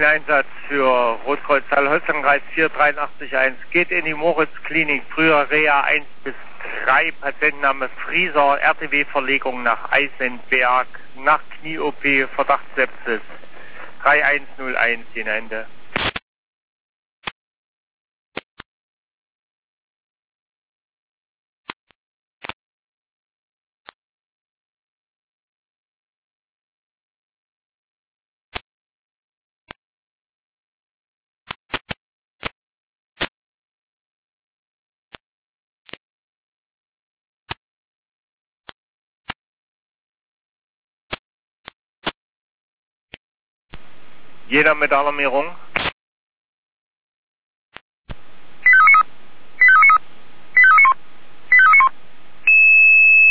Ein Einsatz für Rotkreuz Saale-Holstein-Kreis 4881 geht in die Moritz-Klinik. Früher Reha 1 bis 3, Patientenname Frieser, RTW-Verlegung nach Eisenberg, nach Knie-OP, Verdacht Sepsis. 3101, den Ende. Jeder mit Alarmierung.